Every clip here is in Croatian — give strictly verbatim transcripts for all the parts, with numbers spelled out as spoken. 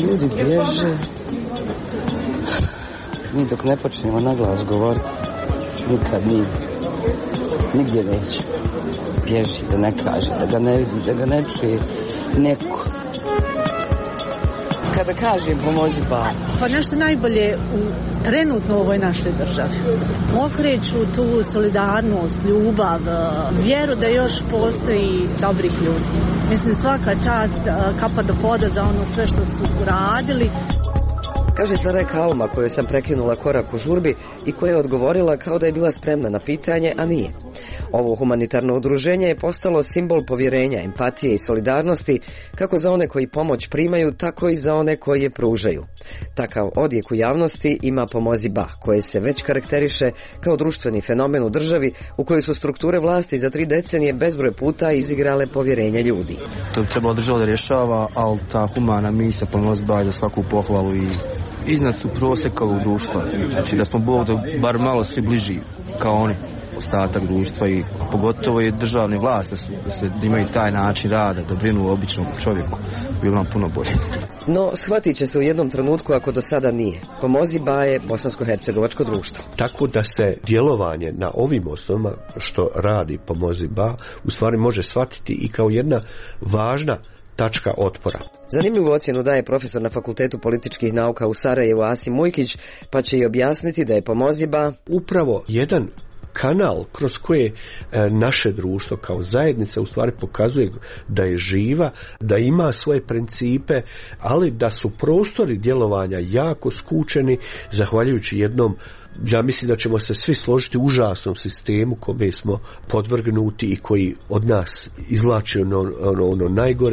Ljudi bježe. Mi dok ne počnemo na glas govoriti, nikad ni, nigdje neće. Bježi, da ne kaže, da ga ne vidi, da ga ne čuje neko. Kada kažem pomozi ba. Pa nešto najbolje u trenutno u ovoj našoj državi. Okreću tu solidarnost, ljubav, vjeru da još postoji dobrih ljudi. Mislim, svaka čast, kapa do poda za ono sve što su uradili. Kaže Sarajka Alma, koju sam prekinula korak u žurbi i koja je odgovorila kao da je bila spremna na pitanje, a nije. Ovo humanitarno udruženje je postalo simbol povjerenja, empatije i solidarnosti kako za one koji pomoć primaju, tako i za one koji je pružaju. Takav odjek u javnosti ima Pomozi ba, koje se već karakteriše kao društveni fenomen u državi u kojoj su strukture vlasti za tri decenije bezbroj puta izigrale povjerenje ljudi. To bi trebalo država da rješava, ali ta humana misija Pomozi ba je za svaku pohvalu i iznad su prosjeka ovog društva. Znači da smo Bog da bar malo svi bliži kao oni, ostatak društva, i pogotovo i državne vlasti da, su, da se da imaju taj način rada, da brinu o običnom čovjeku, bilo nam puno bolje. No, shvatit će se u jednom trenutku ako do sada nije. Pomozi ba je bosansko-hercegovačko društvo. Tako da se djelovanje na ovim osnovama što radi Pomozi ba u stvari može shvatiti i kao jedna važna tačka otpora. Zanimljivu ocjenu daje profesor na Fakultetu političkih nauka u Sarajevu Asim Mujkić, pa će i objasniti da je Pomozi ba upravo jedan kanal kroz koje e, naše društvo kao zajednica u stvari pokazuje da je živa, da ima svoje principe, ali da su prostori djelovanja jako skučeni zahvaljujući jednom, ja mislim da ćemo se svi složiti, užasnom sistemu kome smo podvrgnuti i koji od nas izvlači ono, ono, ono najgore.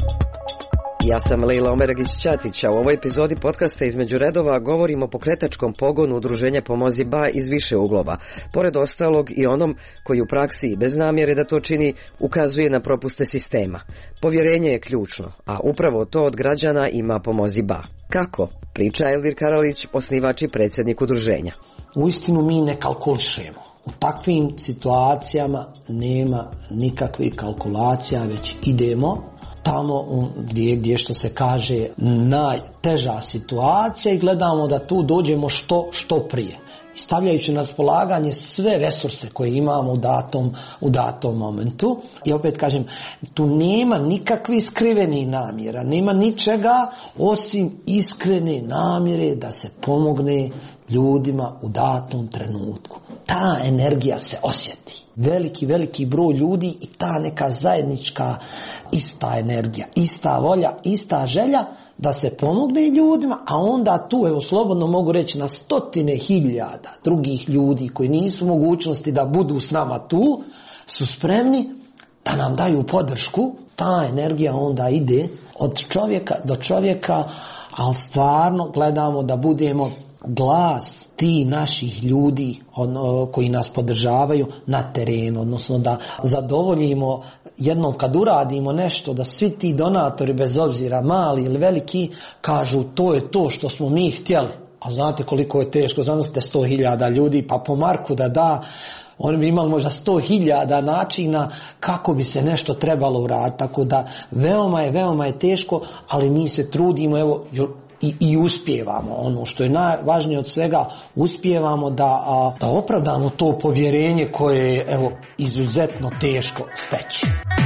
Ja sam Lejla Omeragić-Ćatić, a u ovoj epizodi podcasta Između redova govorimo o pokretačkom pogonu udruženja Pomozi ba iz više uglova. Pored ostalog i onom koji u praksi i bez namjere da to čini ukazuje na propuste sistema. Povjerenje je ključno, a upravo to od građana ima Pomozi ba. Kako? Priča Elvir Karalić, osnivač i predsjednik udruženja. Uistinu mi ne kalkulišemo. U takvim situacijama nema nikakvih kalkulacija, već idemo tamo gdje, gdje što se kaže najteža situacija i gledamo da tu dođemo što, što prije. Stavljajući na raspolaganje sve resurse koje imamo u datom, u datom momentu. I opet kažem, tu nema nikakvih skrivenih namjera, nema ničega osim iskrene namjere da se pomogne ljudima u datom trenutku. Ta energija se osjeti. Veliki, veliki broj ljudi i ta neka zajednička ista energija, ista volja, ista želja da se pomogne ljudima, a onda tu, evo slobodno mogu reći, na stotine hiljada drugih ljudi koji nisu u mogućnosti da budu s nama tu, su spremni da nam daju podršku. Ta energija onda ide od čovjeka do čovjeka, ali stvarno gledamo da budemo glas ti naših ljudi ono, koji nas podržavaju na terenu, odnosno da zadovoljimo jednom kad uradimo nešto, da svi ti donatori, bez obzira mali ili veliki, kažu to je to što smo mi htjeli. A znate koliko je teško, zamislite sto hiljada ljudi, pa po Marku da da, oni bi imali možda sto hiljada načina kako bi se nešto trebalo uraditi. Tako da veoma je, veoma je teško, ali mi se trudimo, evo, I, i uspijevamo. Ono što je najvažnije od svega, uspijevamo da, a, da opravdamo to povjerenje koje je, evo, izuzetno teško steći.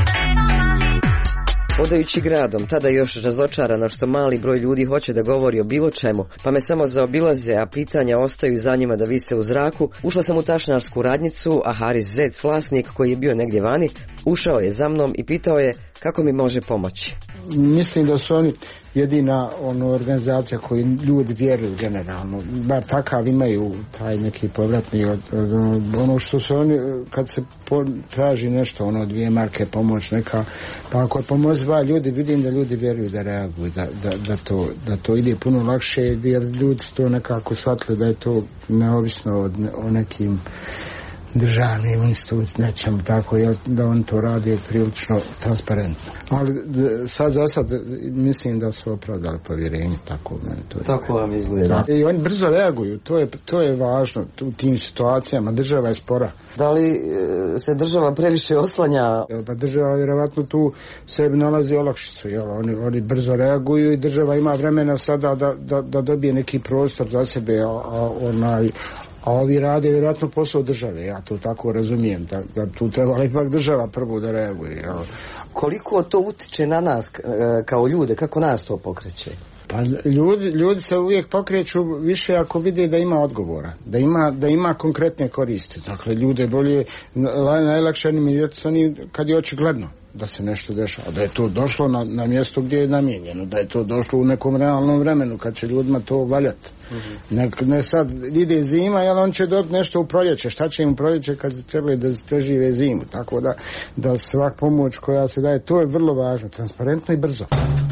Hodajući gradom, tada još razočarano što mali broj ljudi hoće da govori o bilo čemu, pa me samo zaobilaze, a pitanja ostaju za njima da vise u zraku, ušla sam u tašnarsku radnjicu, a Haris Zec, vlasnik koji je bio negdje vani, ušao je za mnom i pitao je kako mi može pomoći. Mislim da su oni jedina ono, organizacija koji ljudi vjeruju generalno, bar takav imaju taj neki povratni od, od, ono što su oni, kad se po, traži nešto, ono dvije marke pomoć neka, pa ako je Pomozi ba, ljudi, vidim da ljudi vjeruju da reaguju, da, da, da, to, da to ide puno lakše, jer ljudi su to nekako shvatili da je to neovisno od, o nekim državnim institucijama, nećemo tako, da on to radi prilično transparentno. Ali sad za sad mislim da su opravdali povjerenje, tako meni to je. Tako vam izgleda. I oni brzo reaguju, to je, to je važno u tim situacijama, država je spora. Da li se država previše oslanja? Pa država vjerovatno tu sebi nalazi olakšicu, jel? Oni, oni brzo reaguju i država ima vremena sada da, da, da dobije neki prostor za sebe, a, a onaj a ovi rade vjerojatno posao države, ja to tako razumijem, da, da tu trebala ipak država prvo da reaguje. Jel? Koliko to utiče na nas kao ljude, kako nas to pokreće? Pa ljudi, ljudi se uvijek pokreću više ako vide da ima odgovora, da ima, da ima konkretne koristi. Dakle, ljude bolje, najlakše animirati oni kad je očigledno da se nešto dešava, da je to došlo na, na mjesto gdje je namijenjeno, da je to došlo u nekom realnom vremenu kad će ljudima to valjati. Mm-hmm. Ne, ne sad ide zima, jel on će dobiti nešto u proljeće, šta će im u proljeće kad trebaju da prežive zimu, tako da, da svak pomoć koja se daje, to je vrlo važno, transparentno i brzo.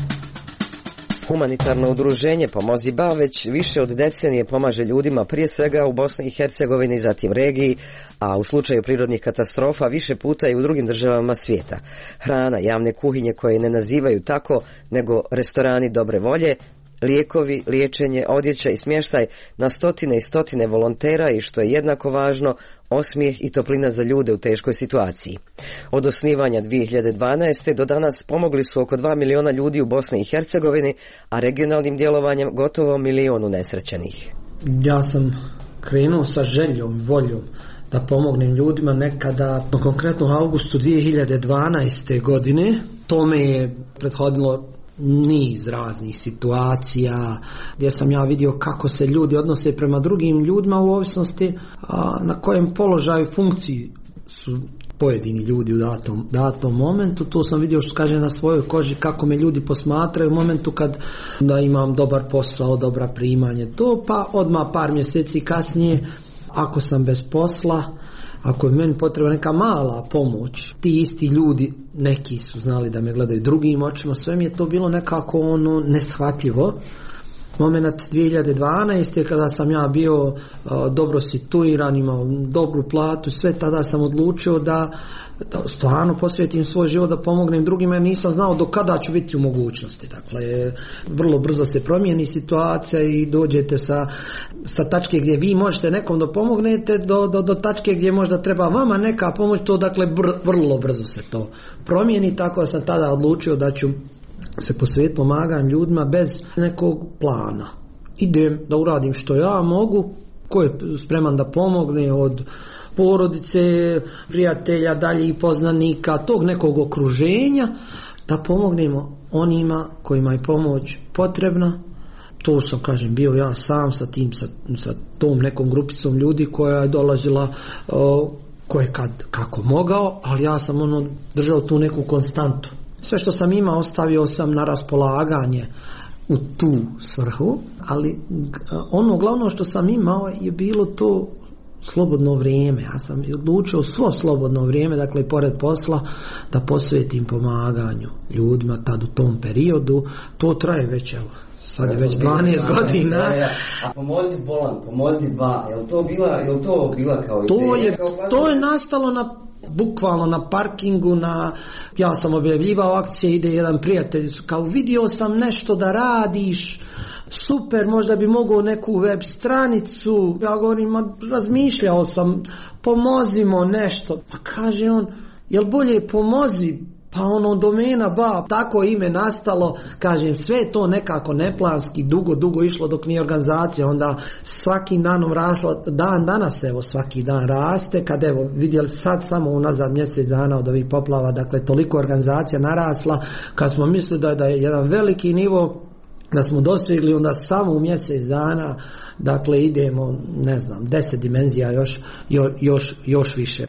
Humanitarno udruženje Pomozi Ba već više od decenije pomaže ljudima prije svega u Bosni i Hercegovini, zatim regiji, a u slučaju prirodnih katastrofa više puta i u drugim državama svijeta. Hrana, javne kuhinje koje ne nazivaju tako, nego restorani dobre volje, lijekovi, liječenje, odjeća i smještaj na stotine i stotine volontera i što je jednako važno, osmijeh i toplina za ljude u teškoj situaciji. Od osnivanja dvije hiljade dvanaeste. do danas pomogli su oko dva miliona ljudi u Bosni i Hercegovini, a regionalnim djelovanjem gotovo milionu nesrećenih. Ja sam krenuo sa željom, voljom da pomognem ljudima nekada, konkretno u augustu dvije hiljade dvanaeste. godine. Tome je prethodilo niz raznih situacija gdje sam ja vidio kako se ljudi odnose prema drugim ljudima u ovisnosti a, na kojem položaju funkciji su pojedini ljudi u datom, datom momentu. Tu sam vidio, što kaže, na svojoj koži kako me ljudi posmatraju u momentu kad da imam dobar posao, dobra primanje, to pa odmah par mjeseci kasnije ako sam bez posla, ako je meni potrebna neka mala pomoć, ti isti ljudi, neki su znali da me gledaju drugim očima, sve mi je to bilo nekako ono neshvatljivo. Moment dvije hiljade dvanaeste. kada sam ja bio uh, dobro situiran, imao dobru platu, sve tada sam odlučio da, da stvarno posvetim svoj život, da pomognem drugima, jer nisam znao do kada ću biti u mogućnosti. Dakle, vrlo brzo se promijeni situacija i dođete sa, sa tačke gdje vi možete nekom da pomognete do, do, do tačke gdje možda treba vama neka pomoć, to dakle br, vrlo brzo se to promijeni, tako da sam tada odlučio da ću se posvetiti pomaganju ljudima bez nekog plana. Idem da uradim što ja mogu, ko je spreman da pomogne od porodice, prijatelja, daljih poznanika, tog nekog okruženja, da pomognemo onima kojima je pomoć potrebna. To sam, kažem, bio ja sam sa tim, sa, sa tom nekom grupicom ljudi koja je dolazila uh, koje kad kako mogao, ali ja sam ono držao tu neku konstantu. Sve što sam imao ostavio sam na raspolaganje u tu svrhu, ali ono glavno što sam imao je bilo to slobodno vrijeme. Ja sam odlučio svo slobodno vrijeme, dakle pored posla, da posvetim pomaganju ljudima tad u tom periodu. To traje već, evo, sad je već dvanaest godina. Ja, ja. A Pomozi bolan, Pomozi Ba, je li to bila, je li to bila kao ideja? To je, kao to je nastalo na bukvalno na parkingu, na, ja sam objavljivao akcije, ide jedan prijatelj, kao vidio sam nešto da radiš, super, možda bi mogao neku web stranicu. Ja govorim, ma, razmišljao sam, pomozimo nešto. Pa kaže on, jel bolje pomozi? Pa ono, domena Ba, tako ime nastalo, kažem, sve to nekako neplanski, dugo, dugo išlo dok nije organizacija, onda svakim danom rasla, dan danas evo svaki dan raste, kad evo vidjeli sad samo unazad mjesec dana od ovih poplava, dakle toliko organizacija narasla, kad smo mislili da, da je jedan veliki nivo, da smo dosegli, onda samo u mjesec dana, dakle idemo, ne znam, deset dimenzija još, još, još više.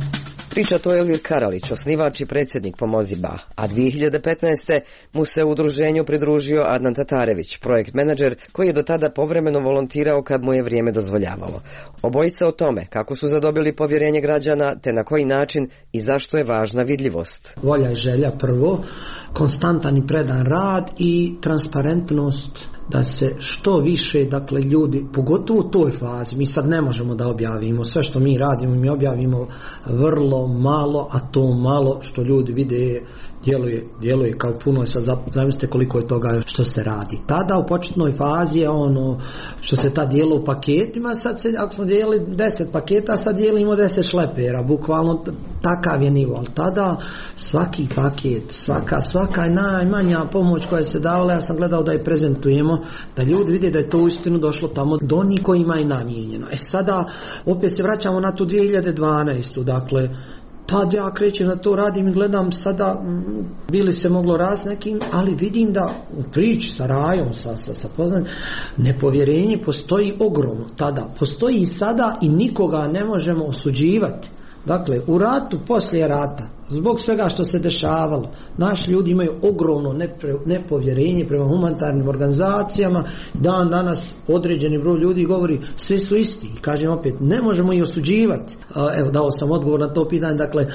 Priča to Elvir Karalić, osnivač i predsjednik Pomozi Ba, a dvije hiljade petnaeste. mu se u udruženju pridružio Adnan Tatarević, projekt menadžer koji je do tada povremeno volontirao kad mu je vrijeme dozvoljavalo. Obojica o tome kako su zadobili povjerenje građana, te na koji način i zašto je važna vidljivost. Volja i želja prvo, konstantan i predan rad i transparentnost da se što više, dakle, ljudi, pogotovo u toj fazi, mi sad ne možemo da objavimo sve što mi radimo, mi objavimo vrlo malo, a to malo što ljudi vide djeluje, djeluje kao puno. Sad zamislite koliko je toga što se radi. Tada u početnoj fazi je ono što se ta dijelo u paketima, sad se, ako smo dijelili deset paketa, sad dijelimo deset šlepera, bukvalno takav je nivo, ali tada svaki paket, svaka, svaka najmanja pomoć koja se davala, ja sam gledao da je prezentujemo, da ljudi vide da je to uistinu došlo tamo do onih kojima je namijenjeno. E sada opet se vraćamo na tu dvije hiljade dvanaestu, dakle tad ja krećem na to, radim i gledam sada, bili se moglo raz nekim, ali vidim da u priči sa Rajom, sa, sa, sa poznanim, nepovjerenje postoji ogromno tada, postoji i sada i nikoga ne možemo osuđivati. Dakle, u ratu, poslije rata, zbog svega što se dešavalo, naši ljudi imaju ogromno nepre, nepovjerenje prema humanitarnim organizacijama. Dan danas određeni broj ljudi govori svi su isti. I kažem opet, ne možemo ih osuđivati. Evo, dao sam odgovor na to pitanje. Dakle,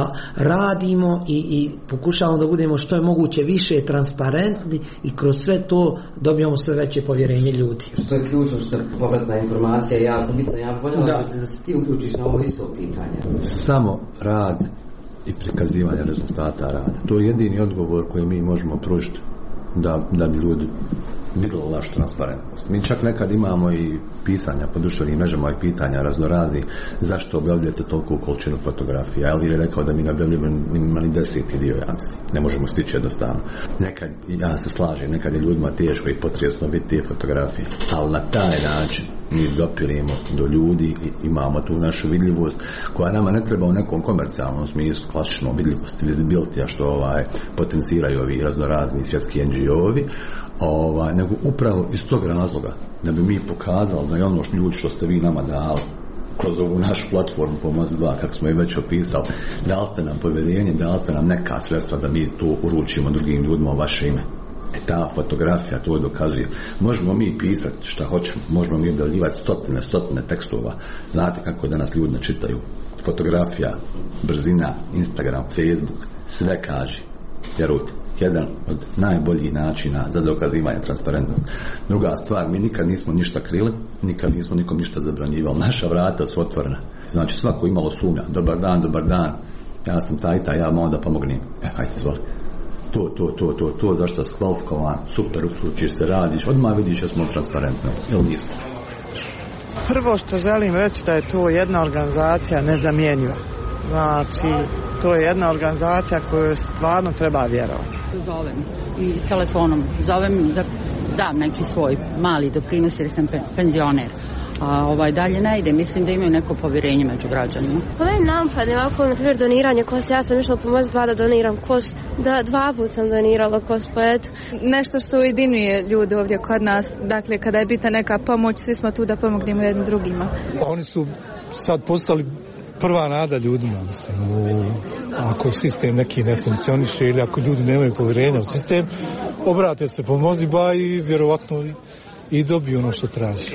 radimo i, i pokušavamo da budemo što je moguće više transparentni i kroz sve to dobijamo sve veće povjerenje ljudi. Što je ključno, što je povratna informacija jako bitna. Ja bih voljela da. da se ti uključiš na ovo isto pitanje. Samo rad i prikazivanje rezultata rada. To je jedini odgovor koji mi možemo pružiti da, da bi ljudi vidjeli našu transparentnost. Mi čak nekad imamo i pisanja po društvenim mrežama i pitanja raznorazni zašto objavljujete toliko količinu fotografija. Elvir je rekao da mi ne objavljujemo ni deseti dio, ja mislim. Ne možemo stići jednostavno. Nekad, ja se slažem, nekad je ljudima teško i potresno biti te fotografije, ali na taj način mi dopirimo do ljudi i imamo tu našu vidljivost koja nama ne treba u nekom komercijalnom smislu, klasično vidljivost, visibility, što ovaj, potenciraju ovi raznorazni svjetski en dži o-ovi, ovaj, nego upravo iz tog razloga da bi mi pokazali da je ono što ljudi što ste vi nama dali kroz ovu našu platformu Pomozi dva, kako smo i već opisali, dali ste nam povjerenje, dali ste nam neka sredstva da mi tu uručimo drugim ljudima u vaše ime. E ta fotografija to dokazuje. Možemo mi pisati šta hoćemo, možemo mi objavljivati stotine, stotine tekstova. Znate kako danas ljudi ne čitaju. Fotografija, brzina, Instagram, Facebook, sve kaže. Vjerujte, jedan od najboljih načina za dokazivanje transparentnosti. Druga stvar, mi nikad nismo ništa krili, nikad nismo nikom ništa zabranjivali. Naša vrata su otvorena. Znači svako imalo sumnja. Dobar dan, dobar dan. Ja sam taj, taj, ja mogu da pomognem. E, hajde, izvoli. To, to, to, to, to, zašto si kvalifikovan, super, uključiš se, radiš, odmah vidiš da smo transparentni, ili nismo? Prvo što želim reći da je to jedna organizacija nezamjenjiva. Znači, to je jedna organizacija koju stvarno treba vjerovati. Zovem i telefonom, zovem da dam neki svoj mali doprinos jer sam penzioner. A ovaj dalje ne ide, mislim da imaju neko povjerenje među građanima. Ovaj napad, ovako, na primjer, doniranje kosti, ja sam išla Pomozi dva da doniram kost, da dva put sam donirala kost, pa eto. Nešto što ujedinjuje ljude ovdje kod nas, dakle, kada je bitna neka pomoć, svi smo tu da pomognemo jednim drugima. Oni su sad postali prva nada ljudima, mislim, u, ako sistem neki ne funkcioniše ili ako ljudi nemaju povjerenja u sistem, obrate se Pomozi dva i vjerovatno i, i dobiju ono što traži.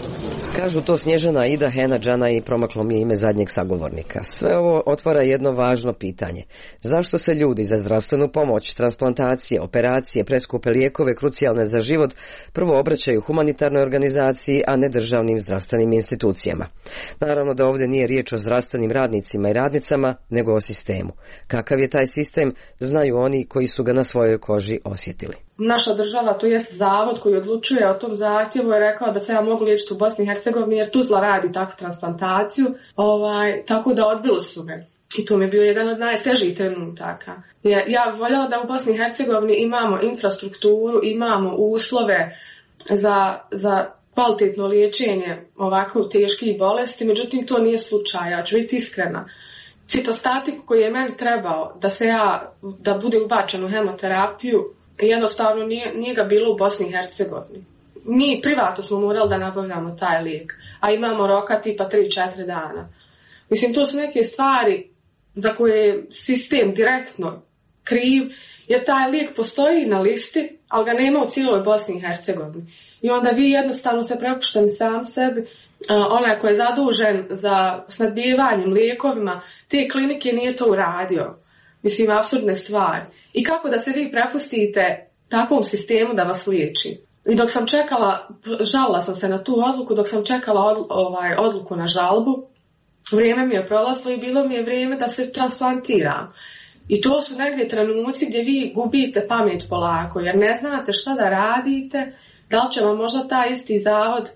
Kažu to Snježana, Ida, Hena, Džana i promaklo mi je ime zadnjeg sagovornika. Sve ovo otvara jedno važno pitanje. Zašto se ljudi za zdravstvenu pomoć, transplantacije, operacije, preskupe lijekove, krucijalne za život, prvo obraćaju humanitarnoj organizaciji, a ne državnim zdravstvenim institucijama? Naravno da ovdje nije riječ o zdravstvenim radnicima i radnicama, nego o sistemu. Kakav je taj sistem, znaju oni koji su ga na svojoj koži osjetili. Naša država, to jest zavod koji odlučuje o tom zahtjevu, je rekao da se ja mogu liječiti u Bosni i Hercegovini jer Tuzla radi takvu transplantaciju, ovaj, tako da odbili su me. I to mi je bio jedan od najsvežijih trenutaka. Ja, ja bih voljela da u Bosni i Hercegovini imamo infrastrukturu, imamo uslove za, za kvalitetno liječenje ovako teških bolesti, međutim to nije slučaj, ja ću biti iskrena. Citostatik koji je meni trebao da se ja, da bude ubačen u hemoterapiju, jednostavno nije, nije ga bilo u Bosni i Hercegovini. Mi privatno smo morali da nabavljamo taj lijek, a imamo roka tipa tri četiri dana. Mislim, to su neke stvari za koje je sistem direktno kriv, jer taj lijek postoji na listi, ali ga nema u cijeloj Bosni i Hercegovini. I onda vi jednostavno se prepušteni sam sebi, onaj ko je zadužen za snadbivanjem lijekovima, te klinike nije to uradio. Mislim, apsurdne stvari. i kako da se vi prepustite takvom sistemu da vas liječi. I dok sam čekala, žalila sam se na tu odluku, dok sam čekala od, ovaj, odluku na žalbu, vrijeme mi je prolazilo i bilo mi je vrijeme da se transplantiram. I to su negdje trenuci gdje vi gubite pamet polako, jer ne znate šta da radite, da li će vam možda taj isti zavod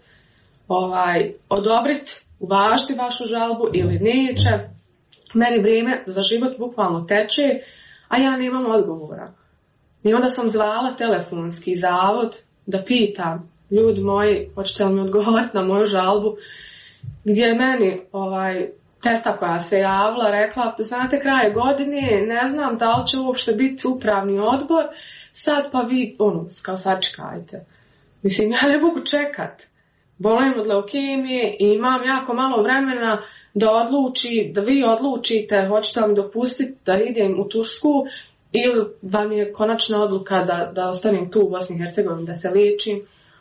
ovaj, odobriti, uvažiti vašu žalbu ili neće. Meni vrijeme za život bukvalno teče, a ja nemam odgovora. I onda sam zvala telefonski zavod da pitam, ljudi moji, hoćete li mi odgovoriti na moju žalbu, gdje je meni ovaj, teta koja se javila rekla, znate, kraj godine, ne znam da li će uopšte biti upravni odbor, sad pa vi, ono, kao sačekajte. Mislim, ja ne mogu čekat. Bolim od leukemije i imam jako malo vremena da odluči, da vi odlučite, hoćete li mi dopustiti da idem u Tursku ili vam je konačna odluka da, da ostanem tu u Bosni i Hercegovini, da se liječim.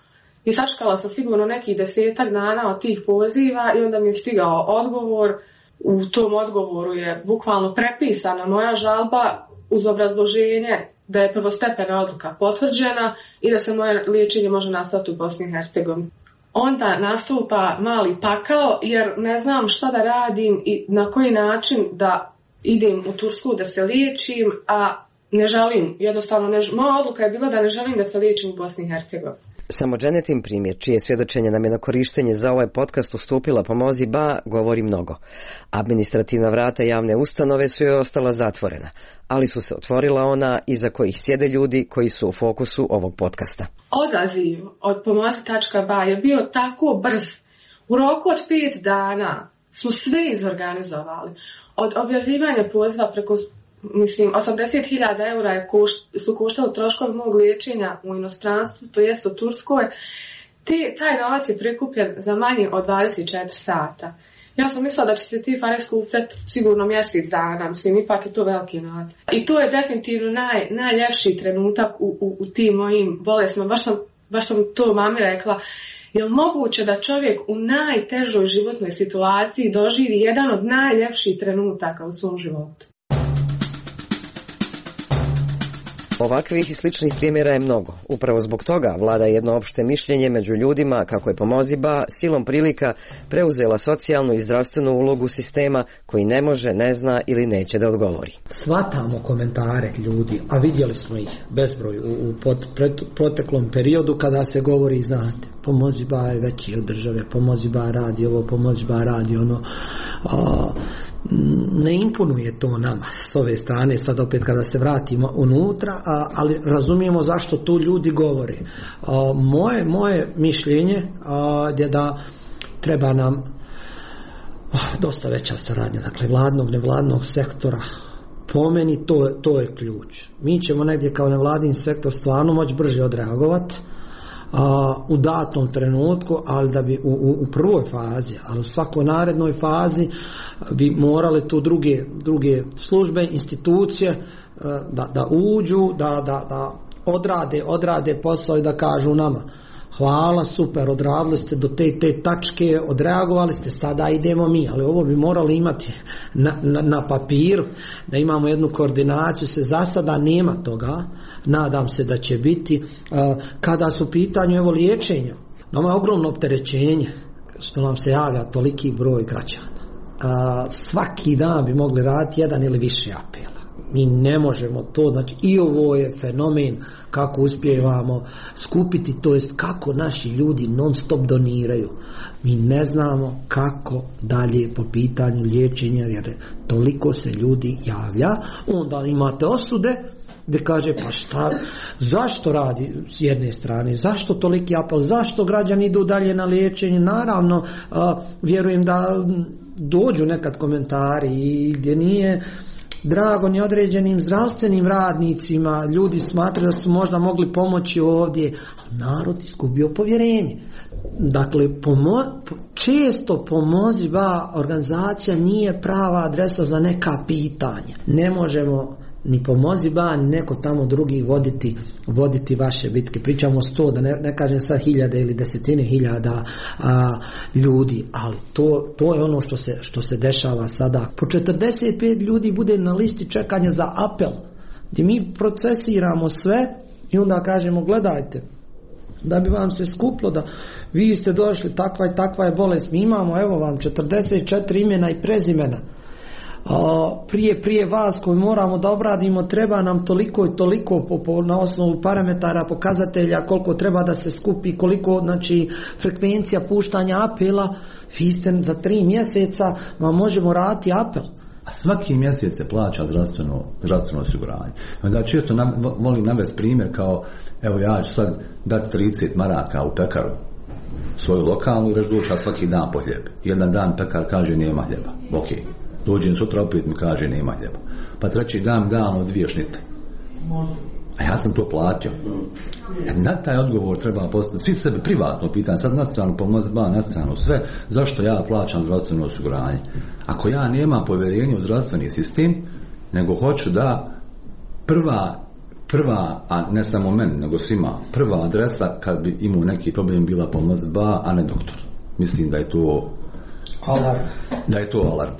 I sačekala sam sigurno nekih desetak dana od tih poziva i onda mi je stigao odgovor. U tom odgovoru je bukvalno prepisana moja žalba uz obrazloženje da je prvostepena odluka potvrđena i da se moje liječenje može nastaviti u Bosni i Hercegovini. Onda nastupa mali pakao jer ne znam šta da radim i na koji način da idem u Tursku da se liječim, a ne želim, jednostavno ne, moja odluka je bila da ne želim da se liječim u Bosni i Hercegovini. Samo Dženetin primjer, čije svjedočenje nam je na korištenje za ovaj podcast ustupila Pomozi Ba, govori mnogo. Administrativna vrata javne ustanove su joj ostala zatvorena, ali su se otvorila ona iza kojih sjede ljudi koji su u fokusu ovog podcasta. Odaziv od pomozi tačka ba je bio tako brz. U roku od pet dana smo sve izorganizovali. Od objavljivanja poziva preko Mislim, osamdeset hiljada eura je koš, su koštali troškovi mog liječenja u inostranstvu, to jest u Turskoj. Te, taj novac je prikupljen za manje od dvadeset četiri sata. Ja sam mislila da će se ti pare skupljati sigurno mjesec dana, mislim, ipak je to veliki novac. I to je definitivno naj, najljepši trenutak u, u, u tim mojim bolestima. Baš sam, baš sam to mami rekla. Je li moguće da čovjek u najtežoj životnoj situaciji doživi jedan od najljepših trenutaka u svom životu? Ovakvih i sličnih primjera je mnogo. Upravo zbog toga vlada jedno opšte mišljenje među ljudima kako je Pomozi Ba silom prilika preuzela socijalnu i zdravstvenu ulogu sistema koji ne može, ne zna ili neće da odgovori. Svatamo komentare ljudi, a vidjeli smo ih bezbroj u, u pot, pret, proteklom periodu kada se govori, znate, Pomozi Ba je veći od države, Pomozi Ba radi ovo, Pomozi Ba radi ono. A, ne imponuje to nama s ove strane, sad opet kada se vratimo unutra, a, ali razumijemo zašto tu ljudi govore. A, moje, moje mišljenje a, je da treba nam oh, dosta veća saradnja, dakle vladnog, nevladnog sektora. Po meni to, to je ključ. Mi ćemo negdje kao nevladin sektor stvarno moći brže odreagovati a, u datom trenutku, ali da bi u, u, u prvoj fazi, ali u svakoj narednoj fazi bi morale tu druge, druge službe, institucije da, da uđu, da, da, da odrade, odrade posao i da kažu nama hvala, super, odradili ste do te te tačke, odreagovali ste, sada idemo mi, ali ovo bi morali imati na, na, na papiru, da imamo jednu koordinaciju, se za sada nema toga, nadam se da će biti. Kada su u pitanju evo liječenja, nama je ogromno opterećenje što nam se javlja toliki broj građana. Svaki dan bi mogli raditi jedan ili više apela. Mi ne možemo to, znači i ovo je fenomen kako uspijevamo skupiti, to jest kako naši ljudi non stop doniraju. Mi ne znamo kako dalje po pitanju liječenja, jer toliko se ljudi javlja. Onda imate osude gdje kaže pa šta, zašto radi s jedne strane, zašto toliki apel, zašto građani idu dalje na liječenje. Naravno, a, vjerujem da dođu nekad komentari i gdje nije drago ni određenim zdravstvenim radnicima, ljudi smatraju da su možda mogli pomoći ovdje, narod izgubio povjerenje. Dakle, pomo- često Pomozi Ba organizacija nije prava adresa za neka pitanja. Ne možemo ni Pomozi Ba, ni neko tamo drugi voditi, voditi vaše bitke. Pričamo o sto, da ne, ne kažem sad hiljade ili desetine hiljada a, ljudi, ali to, to je ono što se, što se dešava sada. Po četrdeset pet ljudi bude na listi čekanja za apel. gdje mi procesiramo sve i onda kažemo gledajte, da bi vam se skuplo da vi ste došli, takva i takva je bolest, mi imamo evo vam četrdeset četiri imena i prezimena. A, prije, prije vas koji moramo da obradimo treba nam toliko i toliko po, po, na osnovu parametara, pokazatelja koliko treba da se skupi, koliko znači frekvencija puštanja apela. Vi ste za tri mjeseca vam možemo raditi apel. A svaki mjesec se plaća zdravstveno, zdravstveno osiguranje. Onda često nam, volim navesti primjer kao evo ja ću sad dati trideset maraka u pekaru svoju lokalnu i reći doći svaki dan po hljeb. Jedan dan pekar kaže nema hljeba. Ok. Dođem sutra opet mi kaže nema hljeba. Pa treći dan dan od dvije šnite. A ja sam to platio. Jer na taj odgovor treba postaviti svi sebe privatno pitanje, sad na stranu pomoć ba, na stranu sve, zašto ja plaćam zdravstveno osiguranje? Ako ja nemam povjerenje u zdravstveni sistem, nego hoću da prva prva, a ne samo meni, nego svima, prva adresa kad bi imao neki problem bila pomoć ba, a ne doktor. Mislim da je to alarm. Da je to alarm.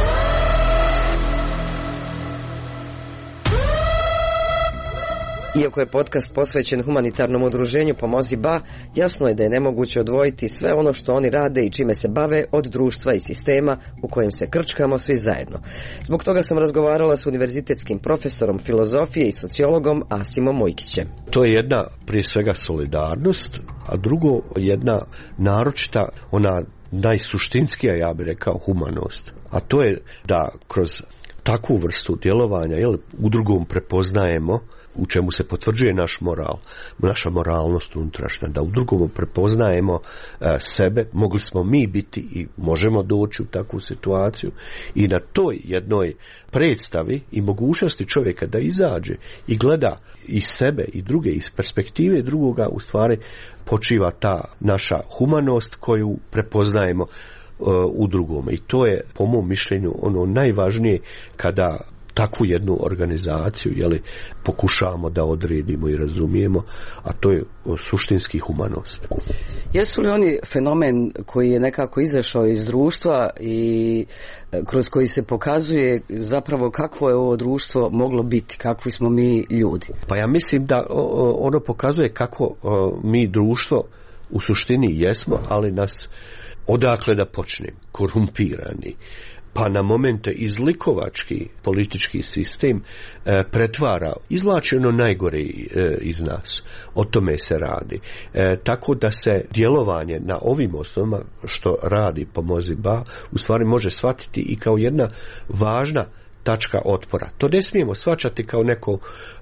Iako je podcast posvećen humanitarnom udruženju Pomozi Ba, jasno je da je nemoguće odvojiti sve ono što oni rade i čime se bave od društva i sistema u kojem se krčkamo svi zajedno. Zbog toga sam razgovarala s univerzitetskim profesorom filozofije i sociologom Asimom Mojkićem. To je jedna prije svega solidarnost, a drugo jedna naročita, ona najsuštinskija, ja bih rekao, humanost. A to je da kroz takvu vrstu djelovanja, jel, u drugom prepoznajemo, u čemu se potvrđuje naš moral, naša moralnost unutrašnja, da u drugom prepoznajemo e, sebe, mogli smo mi biti i možemo doći u takvu situaciju i na toj jednoj predstavi i mogućnosti čovjeka da izađe i gleda i sebe i druge iz perspektive drugoga, u stvari počiva ta naša humanost koju prepoznajemo e, u drugome. I to je po mom mišljenju ono najvažnije kada takvu jednu organizaciju, jeli, pokušavamo da odredimo i razumijemo, a to je suštinski humanost. Jesu li oni fenomen koji je nekako izašao iz društva i kroz koji se pokazuje zapravo kakvo je ovo društvo moglo biti, kakvi smo mi ljudi? Pa ja mislim da ono pokazuje kako mi društvo u suštini jesmo, ali nas odakle da počnem, korumpirani, pa na momente izlikovački politički sistem e, pretvara, izvlači ono najgore e, iz nas. O tome se radi. E, tako da se djelovanje na ovim osnovama što radi Pomozi Ba u stvari može shvatiti i kao jedna važna tačka otpora. To ne smijemo shvaćati kao neko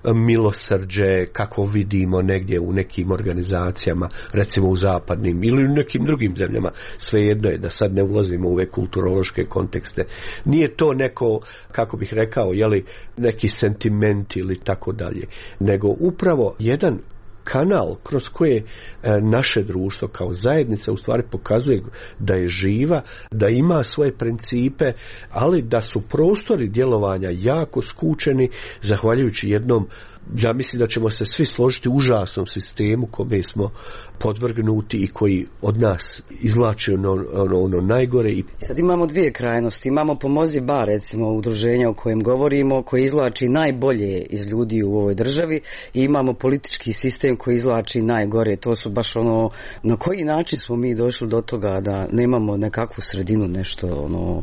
milosrđe kako vidimo negdje u nekim organizacijama, recimo u zapadnim ili u nekim drugim zemljama. Svejedno je da sad ne ulazimo u ove kulturološke kontekste. Nije to neko, kako bih rekao, jeli, neki sentiment ili tako dalje, nego upravo jedan kanal kroz koje naše društvo kao zajednica u stvari pokazuje da je živa, da ima svoje principe, ali da su prostori djelovanja jako skučeni zahvaljujući jednom, ja mislim da ćemo se svi složiti, užasnom sistemu kome smo podvrgnuti i koji od nas izvlači ono, ono, ono najgore. I sad imamo dvije krajnosti. Imamo Pomozi Ba, recimo udruženja o kojem govorimo, koji izvlači najbolje iz ljudi u ovoj državi, i imamo politički sistem koji izvlači najgore. To su baš ono, na koji način smo mi došli do toga da nemamo nekakvu sredinu, nešto ono...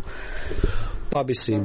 Pa mislim,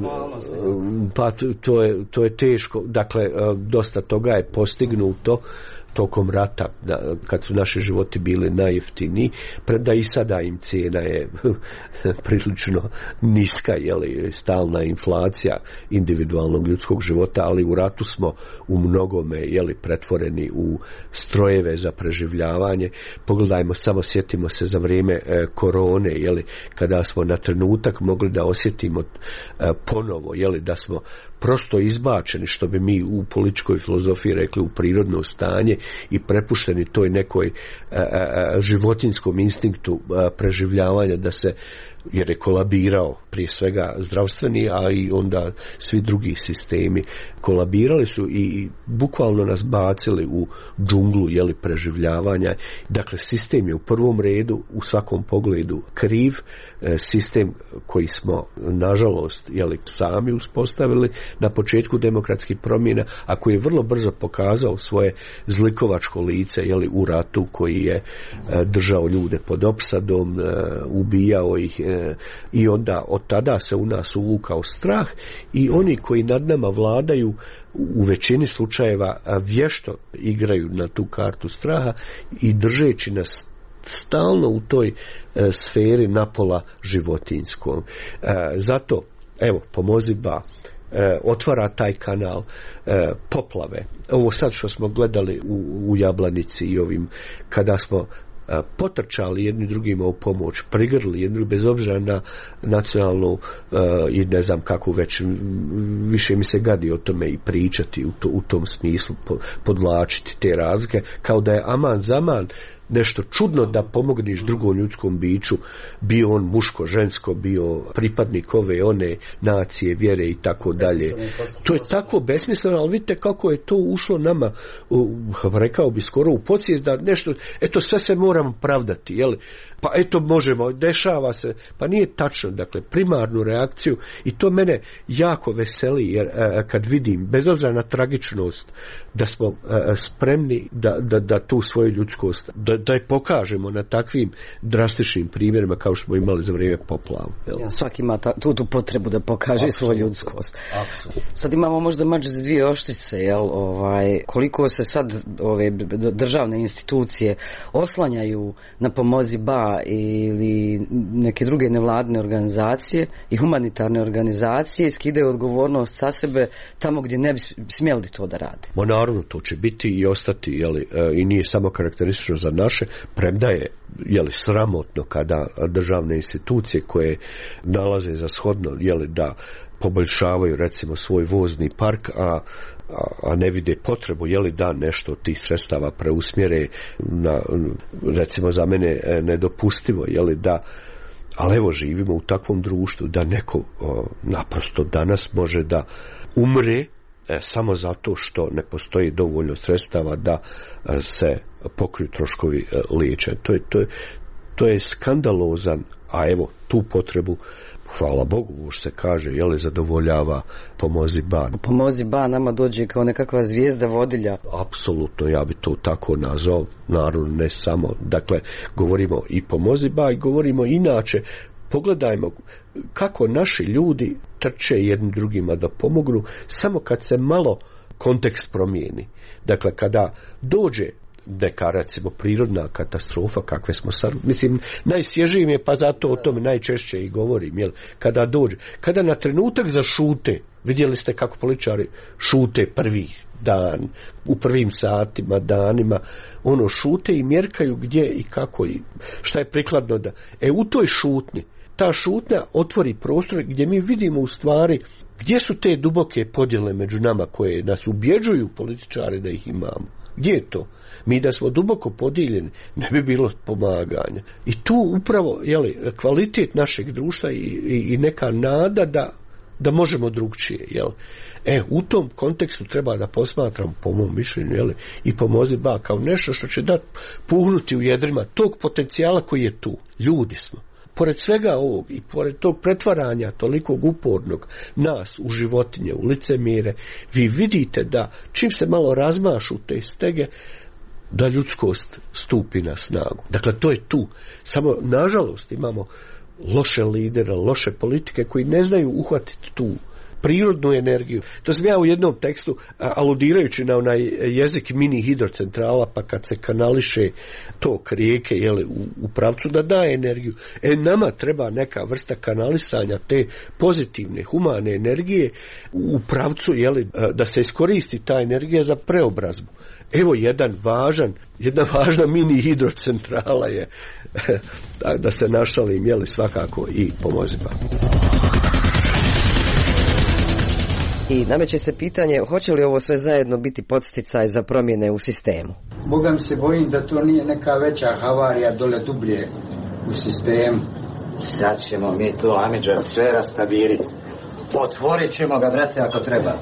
pa to je, to je teško. Dakle, dosta toga je postignuto tokom rata, da, kad su naši životi bili najjeftiniji, premda i sada im cijena je prilično niska, jeli, stalna inflacija individualnog ljudskog života, ali u ratu smo u mnogome, jeli, pretvoreni u strojeve za preživljavanje. Pogledajmo, samo sjetimo se za vrijeme e, korone, jeli, kada smo na trenutak mogli da osjetimo e, ponovo, jeli, da smo prosto izbačeni, što bi mi u političkoj filozofiji rekli, u prirodno stanje i prepušteni toj nekoj a, a, životinskom instinktu a, preživljavanja, da se jer je kolabirao prije svega zdravstveni, a i onda svi drugi sistemi kolabirali su i bukvalno nas bacili u džunglu jeli, preživljavanja. Dakle, sistem je u prvom redu u svakom pogledu kriv, sistem koji smo nažalost jeli, sami uspostavili na početku demokratskih promjena, a koji je vrlo brzo pokazao svoje zlikovačko lice jeli, u ratu koji je držao ljude pod opsadom, ubijao ih i onda od tada se u nas uvukao strah i oni koji nad nama vladaju u većini slučajeva vješto igraju na tu kartu straha i držeći nas stalno u toj e, sferi napola životinjskom. E, zato, evo, Pomozi Ba e, otvara taj kanal e, poplave. Ovo sad što smo gledali u, u Jablanici i ovim, kada smo potrčali jedni drugima u pomoć, prigrli jedni bez obzira na nacionalnu uh, i ne znam kako već, više mi se gadi o tome i pričati u, to, u tom smislu, po, podvlačiti te razlike, kao da je aman zaman nešto čudno da pomogneš drugom ljudskom biću, bio on muško, žensko, bio pripadnik ove, one nacije, vjere i tako dalje. To je tako besmisleno, ali vidite kako je to ušlo nama, u, rekao bi skoro u podsvijest da nešto, eto sve se moramo pravdati, jel? Pa eto možemo, dešava se, pa nije tačno, dakle primarnu reakciju i to mene jako veseli jer a, kad vidim, bez obzira na tragičnost, da smo a, spremni da, da, da tu svoju ljudskost, da, da je pokažemo na takvim drastičnim primjerima kao što smo imali za vrijeme poplavu. Ja, svaki ima ta, tu, tu potrebu da pokaže Absolutno. Svoju ljudskost. Absolutno. Sad imamo možda mač za dvije oštrice, jel? Ovaj, koliko se sad ove državne institucije oslanjaju na Pomozi Ba ili neke druge nevladine organizacije i humanitarne organizacije skidaju odgovornost sa sebe tamo gdje ne bi smjeli to da rade. Ma naravno, to će biti i ostati, jeli, i nije samo karakteristično za naše, premda je jeli, sramotno kada državne institucije koje nalaze za shodno jeli, da poboljšavaju recimo svoj vozni park, a a ne vide potrebu je li da nešto od tih sredstava preusmjere na, recimo za mene nedopustivo je li da, ali evo živimo u takvom društvu da neko o, naprosto danas može da umre e, samo zato što ne postoji dovoljno sredstava da e, se pokriju troškovi e, liječenja. To je, to je, to je skandalozan, a evo tu potrebu hvala Bogu, što se kaže, je li zadovoljava Pomozi Ba. Pomozi Ba nama dođe kao nekakva zvijezda vodilja. Apsolutno, ja bi to tako nazvao, naravno ne samo. Dakle, govorimo i Pomozi Ba i govorimo inače, pogledajmo kako naši ljudi trče jednim drugima da pomognu, samo kad se malo kontekst promijeni. Dakle, kada dođe neka recimo prirodna katastrofa kakve smo sad, mislim najsvježiji je pa zato o tome najčešće i govorim, jel, kada dođe, kada na trenutak zašute, vidjeli ste kako političari šute prvi dan, u prvim satima, danima, ono šute i mjerkaju gdje i kako i šta je prikladno da, e u toj šutnji, ta šutnja otvori prostor gdje mi vidimo u stvari gdje su te duboke podjele među nama koje nas ubjeđuju političari da ih imamo. Gdje je to? Mi da smo duboko podijeljeni, ne bi bilo pomaganja. I tu upravo jeli, kvalitet našeg društva i, i, i neka nada da, da možemo drugčije. Jel? E, u tom kontekstu treba da posmatram, po mom mišljenju, jeli, i Pomozi Ba kao nešto što će dati puhnuti u jedrima tog potencijala koji je tu. Ljudi smo. Pored svega ovog i pored tog pretvaranja tolikog upornog nas u životinje, u licemire, vi vidite da čim se malo razmašu te stege, da ljudskost stupi na snagu. Dakle, to je tu. Samo, nažalost, imamo loše lidere, loše politike koji ne znaju uhvatiti tu prirodnu energiju. To sam ja u jednom tekstu, aludirajući na onaj jezik mini hidrocentrala, pa kad se kanališe tok rijeke jeli, u, u pravcu da daje energiju. E, nama treba neka vrsta kanalisanja te pozitivne, humane energije u pravcu jeli, da se iskoristi ta energija za preobrazbu. Evo jedan važan, jedna važna mini hidrocentrala je da se našalim, jeli, svakako i Pomozi Ba. I nameće se pitanje, hoće li ovo sve zajedno biti podsticaj za promjene u sistemu? Boga mi se bojim da to nije neka veća havarija dole dublje u sistemu. Sad ćemo mi tu Amidža sve rastabiliti. Otvorit ćemo ga, brate, ako treba.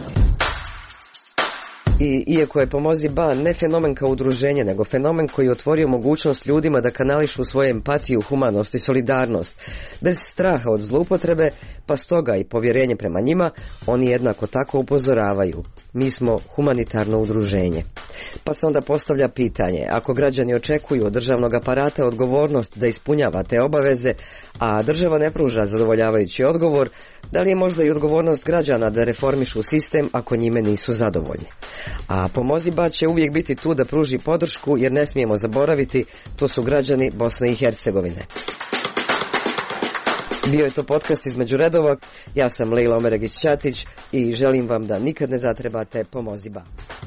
I iako je Pomozi Ba ne fenomen kao udruženje, nego fenomen koji je otvorio mogućnost ljudima da kanališu svoju empatiju, humanost i solidarnost, bez straha od zloupotrebe, pa stoga i povjerenje prema njima, oni jednako tako upozoravaju. Mi smo humanitarno udruženje. Pa se onda postavlja pitanje, ako građani očekuju od državnog aparata odgovornost da ispunjava te obaveze, a država ne pruža zadovoljavajući odgovor, da li je možda i odgovornost građana da reformišu sistem ako njime nisu zadovoljni? A Pomozi Ba će uvijek biti tu da pruži podršku, jer ne smijemo zaboraviti, to su građani Bosne i Hercegovine. Bio je to podcast Između redova, ja sam Lejla Omeregić-Ćatić i želim vam da nikad ne zatrebate Pomozi Ba.